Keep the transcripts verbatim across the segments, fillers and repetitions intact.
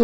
Hmm.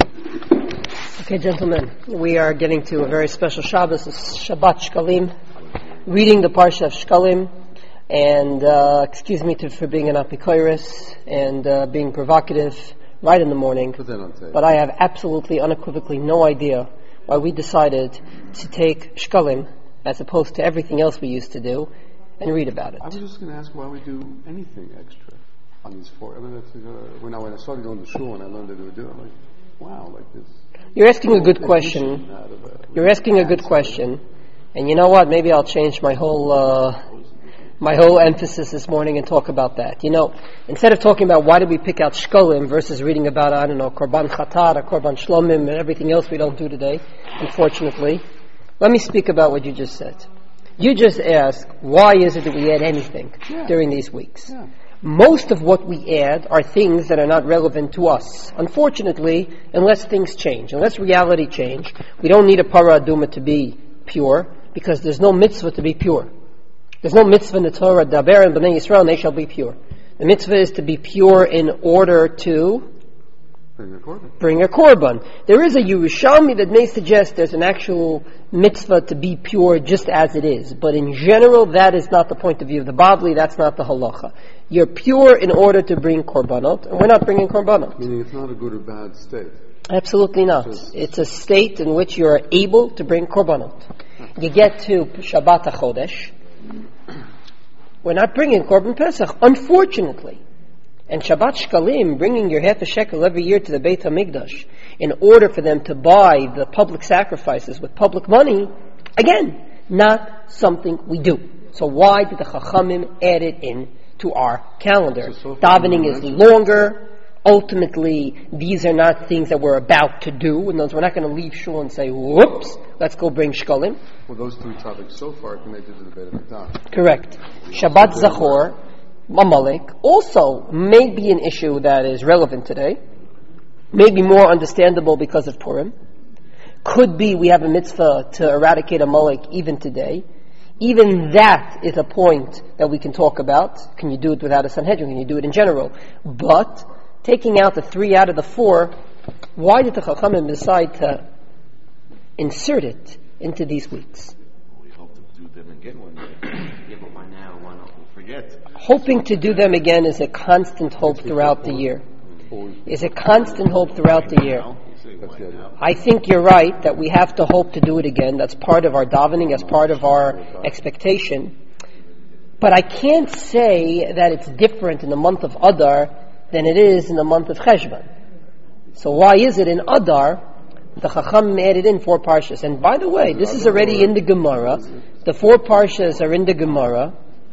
Okay, gentlemen, we are getting to a very special Shabbos, Shabbat Shkalim, reading the Parsha of Shkalim, and uh, excuse me to, for being an apikoiris and uh, being provocative right in the morning, but I have absolutely, unequivocally no idea why we decided to take Shkalim as opposed to everything else we used to do and read about it. I was just going to ask why we do anything extra on these four. I mean, that's, uh, when, I, when I started going to shul and I learned that they would do it, I'm like, wow, like this. You're asking a good question. You're asking a good question. And you know what? Maybe I'll change my whole uh, my whole emphasis this morning and talk about that. You know, instead of talking about why did we pick out Shkolim versus reading about, I don't know, Korban Chatat or Korban Shlomim and everything else we don't do today, unfortunately, let me speak about what you just said. You just asked, why is it that we add anything yeah. during these weeks? Yeah. Most of what we add are things that are not relevant to us. Unfortunately, unless things change, unless reality change, we don't need a para aduma to be pure, because there's no mitzvah to be pure. There's no mitzvah in the Torah, Daber and Bnei Yisrael, and they shall be pure. The mitzvah is to be pure in order to Bring a korban. Bring a korban. There is a Yerushalmi that may suggest there's an actual mitzvah to be pure just as it is. But in general, that is not the point of view of the Bavli, that's not the halacha. You're pure in order to bring korbanot, and we're not bringing korbanot. Meaning it's not a good or bad state. Absolutely not. Just it's a state in which you're able to bring korbanot. You get to Shabbat HaChodesh, we're not bringing korban Pesach, unfortunately. And Shabbat Shkalim, bringing your half a shekel every year to the Beit HaMikdash in order for them to buy the public sacrifices with public money, again, not something we do. So why did the Chachamim add it in to our calendar? So, so Davening is longer. Ultimately, these are not things that we're about to do. In other words, we're not going to leave shul and say, whoops, let's go bring Shkalim. Well, those three topics so far are connected to the Beit HaMikdash. Correct. Shabbat Zachor, Mamalik, also may be an issue that is relevant today, may be more understandable because of Purim. Could be we have a mitzvah to eradicate a Amalek even today. Even that is a point that we can talk about. Can you do it without a Sanhedrin? Can you do it in general? But taking out the three out of the four, why did the Chachamim decide to insert it into these weeks? We hope to do them again one day. Yeah, but why now? Why not? We'll forget. Hoping to do them again is a constant hope throughout the year. Is a constant hope throughout the year. I think you're right that we have to hope to do it again. That's part of our davening, that's part of our expectation. But I can't say that it's different in the month of Adar than it is in the month of Cheshvan. So why is it in Adar the Chacham added in four parshas? And by the way, this is already in the Gemara. The four parshas are in the Gemara.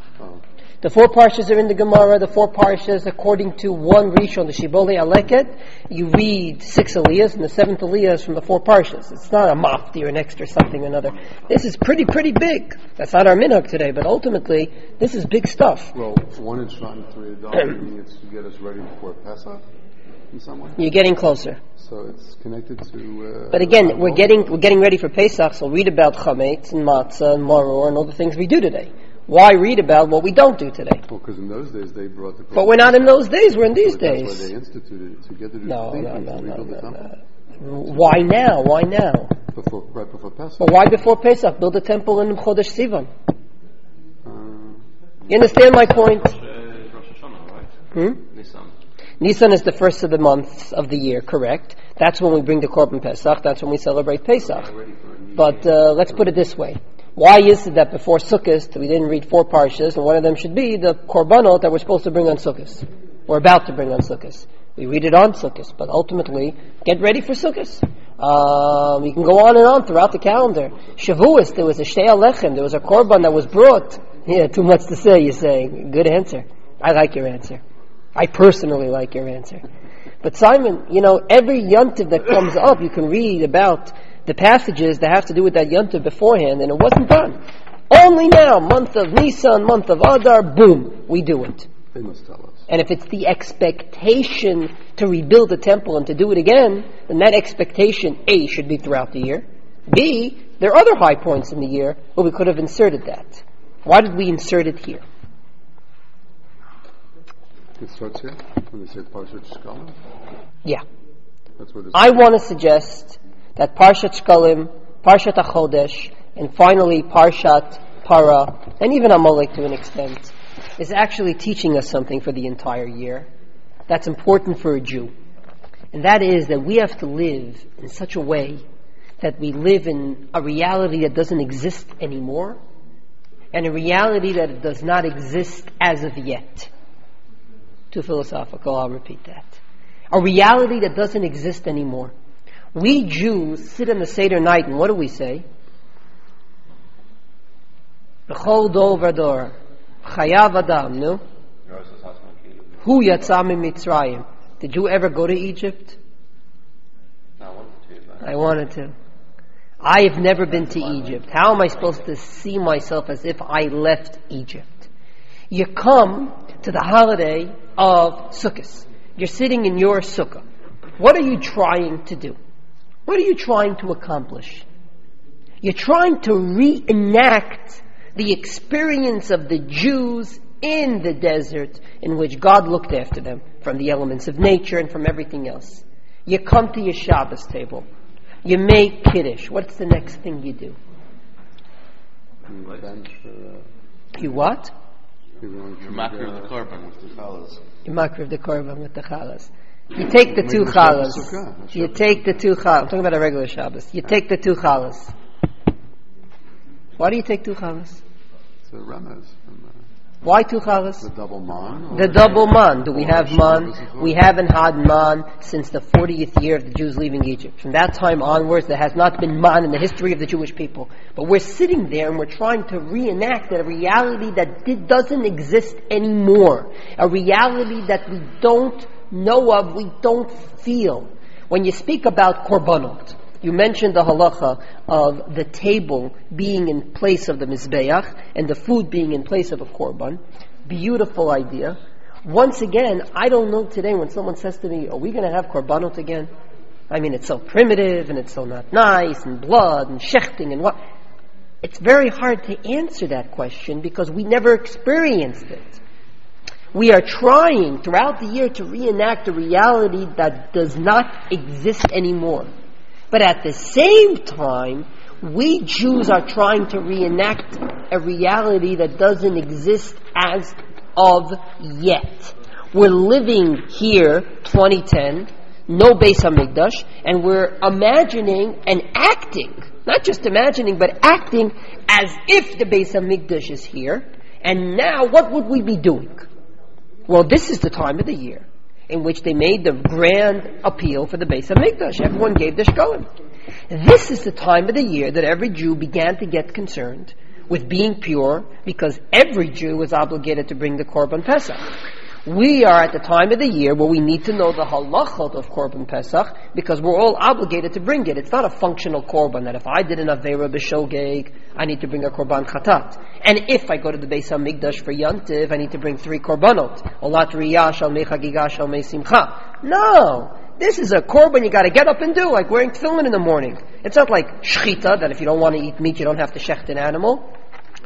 The four parshas are in the Gemara. The four parshas, according to one Rishon, the Shibbolei Aleket, you read six aliyahs, and the seventh aliyah is from the four parshas. It's not a mafti or an extra something or another. This is pretty, pretty big. That's not our minhag today, but ultimately, this is big stuff. Well, one in Shvan, three adults, it's to get us ready before Pesach in some way. You're getting closer. So it's connected to... Uh, but again, we're getting we're getting ready for Pesach, so read about chametz and matzah and maror and all the things we do today. Why read about what we don't do today? Well, because in those days they brought the... But we're not in those days, we're in these but days. That's why they instituted it, to get to do no, the no, no, no, no, no, no. Why now? Why now? Before, right before Pesach. But why before Pesach? Build a temple in Chodesh Sivan. Uh, you understand my point? Rosh Hashanah, right? Hmm? Nisan. Nisan is the first of the months of the year, correct? That's when we bring the Korban Pesach. That's when we celebrate Pesach. But uh, let's put it this way. Why is it that before Sukkot we didn't read four parshas, and one of them should be the korbanot that we're supposed to bring on Sukkot? We're about to bring on Sukkot. We read it on Sukkot, but ultimately, get ready for Sukkot. Um, you can go on and on throughout the calendar. Shavuos, there was a Shtei Alechem, there was a korban that was brought. Yeah, too much to say, you're saying. Good answer. I like your answer. I personally like your answer. But Simon, you know, every yontiv that comes up, you can read about the passages that have to do with that yontiv beforehand, and it wasn't done. Only now, month of Nisan, month of Adar, boom, we do it. They must tell us. And if it's the expectation to rebuild the temple and to do it again, then that expectation, A, should be throughout the year. B, there are other high points in the year where we could have inserted that. Why did we insert it here? It starts here, when they say Parshat Shkalim? Yeah. That's what I want to suggest that Parshat Shkalim, Parshat HaChodesh, and finally Parshat Para, and even Amalek to an extent, is actually teaching us something for the entire year that's important for a Jew. And that is that we have to live in such a way that we live in a reality that doesn't exist anymore, and a reality that does not exist as of yet. Too philosophical, I'll repeat that. A reality that doesn't exist anymore. We Jews sit in the Seder night and what do we say? B'chol dor v'dor, chayav adam, no? Hu yatsa miMitzrayim. Did you ever go to Egypt? I wanted to. I wanted to. I have never been to Egypt. How am I supposed to see myself as if I left Egypt? You come to the holiday of Sukkot. You're sitting in your sukkah. What are you trying to do? What are you trying to accomplish? You're trying to reenact the experience of the Jews in the desert in which God looked after them from the elements of nature and from everything else. You come to your Shabbos table. You make Kiddush. What's the next thing you do? You what? You makriv the korban with the challahs. You makriv the korban with the challahs. You take the two challahs. You take the two challahs. I'm talking about a regular Shabbos. You take the two challahs. Why do you take two challahs? It's a remez. Why two challahs? The double man? The double man. Do we have man? We haven't had man since the fortieth year of the Jews leaving Egypt. From that time onwards, there has not been man in the history of the Jewish people. But we're sitting there and we're trying to reenact a reality that did, doesn't exist anymore. A reality that we don't know of, we don't feel. When you speak about korbanot, you mentioned the halacha of the table being in place of the mizbeach and the food being in place of a korban. Beautiful idea. Once again, I don't know today when someone says to me, are we going to have korbanot again? I mean, it's so primitive and it's so not nice and blood and shechting and what. It's very hard to answer that question because we never experienced it. We are trying throughout the year to reenact a reality that does not exist anymore. But at the same time, we Jews are trying to reenact a reality that doesn't exist as of yet. We're living here, twenty ten, no Beis HaMikdash, and we're imagining and acting, not just imagining, but acting as if the Beis HaMikdash is here. And now, what would we be doing? Well, this is the time of the year in which they made the grand appeal for the Beis HaMikdash. Everyone gave their shkolim. This is the time of the year that every Jew began to get concerned with being pure, because every Jew is obligated to bring the Korban Pesach. We are at the time of the year where we need to know the halachot of Korban Pesach, because we're all obligated to bring it. It's not a functional Korban that if I did an Aveira B'Shogeg, I need to bring a Korban Chatat. And if I go to the Beis HaMikdash for Yantiv, I need to bring three Korbanot. Olat Riyah, Shalmei Chagiga, Shalmei Simcha. No! This is a Korban you gotta get up and do, like wearing tefillin in the morning. It's not like Shchita, that if you don't want to eat meat, you don't have to shecht an animal.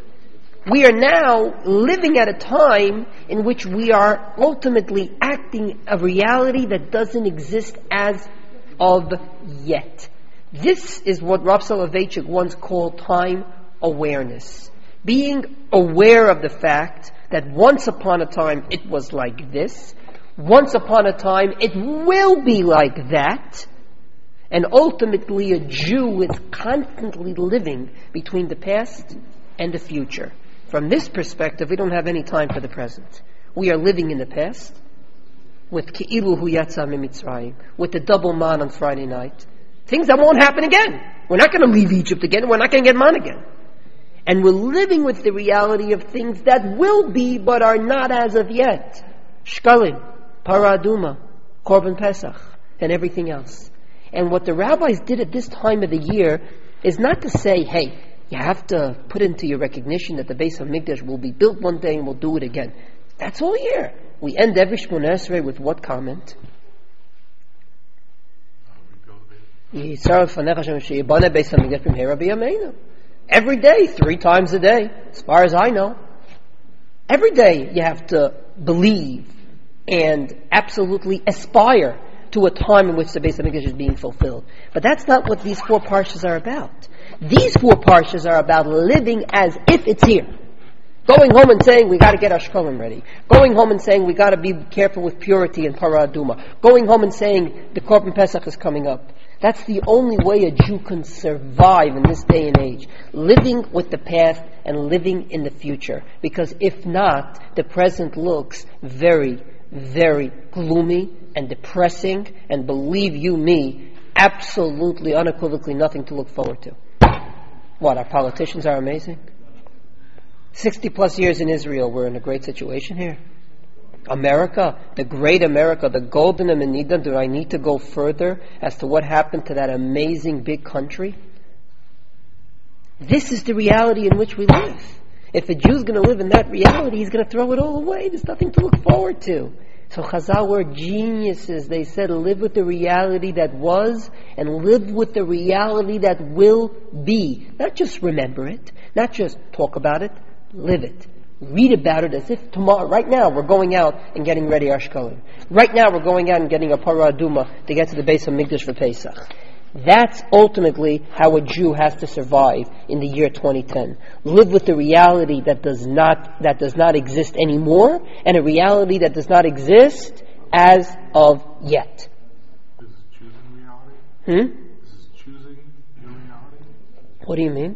We are now living at a time in which we are ultimately acting a reality that doesn't exist as of yet. This is what Rav Soloveitchik once called time awareness. Being aware of the fact that once upon a time it was like this, once upon a time it will be like that, and ultimately a Jew is constantly living between the past and the future. From this perspective, we don't have any time for the present. We are living in the past with Ki'ilu Hu Yatsa miMitzrayim, with the double man on Friday night. Things that won't happen again. We're not going to leave Egypt again. We're not going to get man again. And we're living with the reality of things that will be but are not as of yet. Shkalim, Paraduma, Korban Pesach, and everything else. And what the rabbis did at this time of the year is not to say, hey, you have to put into your recognition that the Beis HaMikdash will be built one day and we'll do it again. That's all year. We end every Shmoneh Esrei with what comment? Every day, three times a day, as far as I know. Every day you have to believe and absolutely aspire to a time in which the Beis HaMikdash is being fulfilled. But that's not what these four parshas are about. These four parshas are about living as if it's here. Going home and saying, we got to get our shkolim ready. Going home and saying, we got to be careful with purity and para aduma. Going home and saying, the Korban Pesach is coming up. That's the only way a Jew can survive in this day and age. Living with the past and living in the future. Because if not, the present looks very, very gloomy and depressing, and believe you me, absolutely, unequivocally nothing to look forward to. What, our politicians are amazing? sixty plus years in Israel, we're in a great situation here. America, the great America, the golden Emenida, do I need to go further as to what happened to that amazing big country? This is the reality in which we live. If a Jew's going to live in that reality, he's going to throw it all away. There's nothing to look forward to. So Chazal were geniuses. They said, live with the reality that was and live with the reality that will be. Not just remember it, not just talk about it, live it. Read about it as if tomorrow, right now, we're going out and getting ready our shkolim. Right now, we're going out and getting a parah aduma to get to the Beis HaMikdash for Pesach. That's ultimately how a Jew has to survive in the year twenty ten. Live with the reality that does not that does not exist anymore, and a reality that does not exist as of yet. This is choosing reality? Hmm? This is choosing your reality? What do you mean?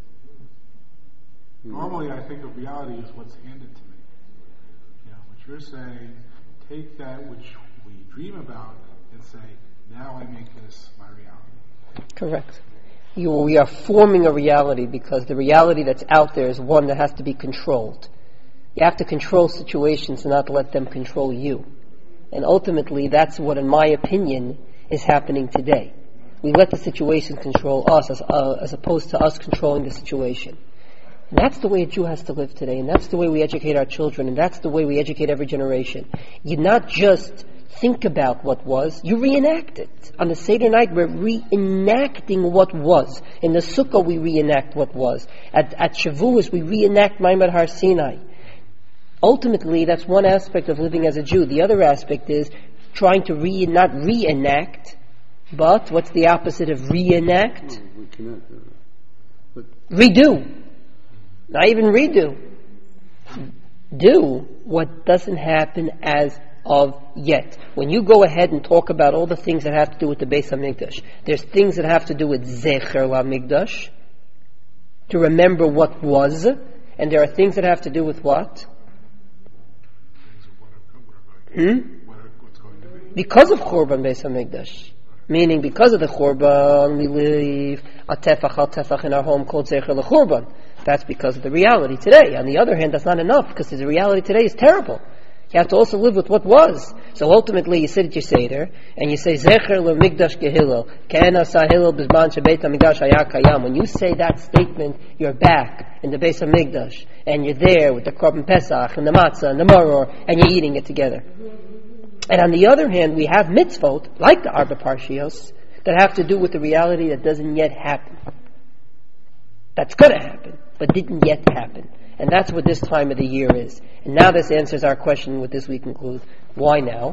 Normally, I think of reality as what's handed to me. You know, what you're saying, take that which we dream about and say, now I make this my reality. Correct. You, we are forming a reality because the reality that's out there is one that has to be controlled. You have to control situations and not let them control you. And ultimately, that's what, in my opinion, is happening today. We let the situation control us as, uh, as opposed to us controlling the situation. And that's the way a Jew has to live today, and that's the way we educate our children, and that's the way we educate every generation. You not just think about what was, you reenact it. On the Seder night, we're reenacting what was. In the Sukkah, we reenact what was. At, at Shavuos, we reenact Maimad Har Sinai. Ultimately, that's one aspect of living as a Jew. The other aspect is trying to re, not reenact, but what's the opposite of reenact? Redo. Not even redo. Do what doesn't happen as of yet. When you go ahead and talk about all the things that have to do with the Beis HaMikdash, there's things that have to do with Zecher LaMikdash, to remember what was, and there are things that have to do with what? Hmm? Because of Churban Beis HaMikdash. Meaning, because of the Churban, we leave a tefach al tefach in our home called Zecher LaChurban. That's because of the reality today. On the other hand, that's not enough, because the reality today is terrible. You have to also live with what was. So ultimately, you sit at your Seder, and you say, Zecher LaMikdash Gehillel, Ke'ena Sahillel Bizman Shebeit HaMikdash Haya Kayam. When you say that statement, you're back in the Beis HaMikdash, and you're there with the Korban Pesach, and the Matzah, and the Maror, and you're eating it together. And on the other hand, we have mitzvot, like the Arba Parshios, that have to do with the reality that doesn't yet happen. That's going to happen, but didn't yet happen. And that's what this time of the year is. And now this answers our question with this we conclude. Why now?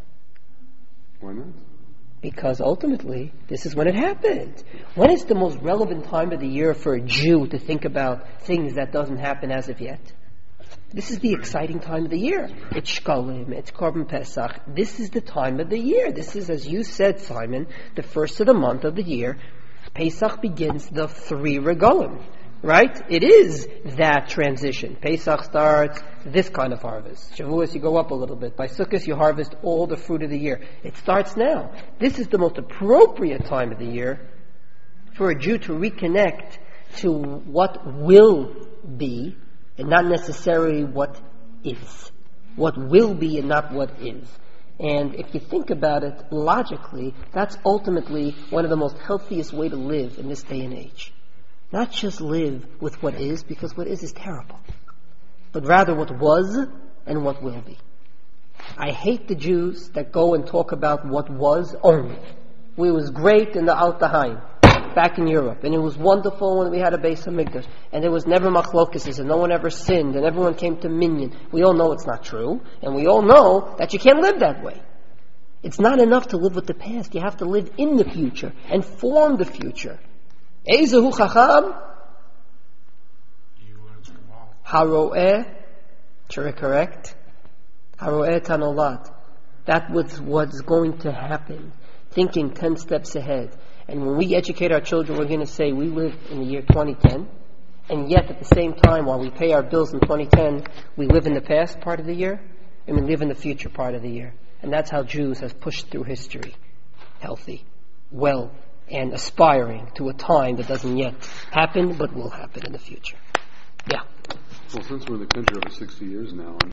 Why not? Because ultimately, this is when it happened. When is the most relevant time of the year for a Jew to think about things that doesn't happen as of yet? This is the exciting time of the year. It's Shkolim, it's Korban Pesach. This is the time of the year. This is, as you said, Simon, the first of the month of the year. Pesach begins the three regalim, right? It is that transition. Pesach starts this kind of harvest. Shavuos, you go up a little bit. By Sukkot, you harvest all the fruit of the year. It starts now. This is the most appropriate time of the year for a Jew to reconnect to what will be, and not necessarily what is. What will be and not what is. And if you think about it logically, that's ultimately one of the most healthiest way to live in this day and age. Not just live with what is, because what is is terrible, but rather what was and what will be. I hate the Jews that go and talk about what was only. It was great in the Alta Haim, back in Europe, and it was wonderful when we had a Beis HaMikdash, and there was never machlokeses, and no one ever sinned, and everyone came to minyan. We all know it's not true, and we all know that you can't live that way. It's not enough to live with the past. You have to live in the future and form the future. Ezehu chacham? Haroeh, correct? Haroeh tanolat. That was what's going to happen. Thinking ten steps ahead. And when we educate our children, we're going to say we live in the year twenty ten, and yet at the same time, while we pay our bills in twenty ten, we live in the past part of the year, and we live in the future part of the year. And that's how Jews has pushed through history. Healthy, well, and aspiring to a time that doesn't yet happen, but will happen in the future. Yeah. Well, since we're in the country over sixty years now,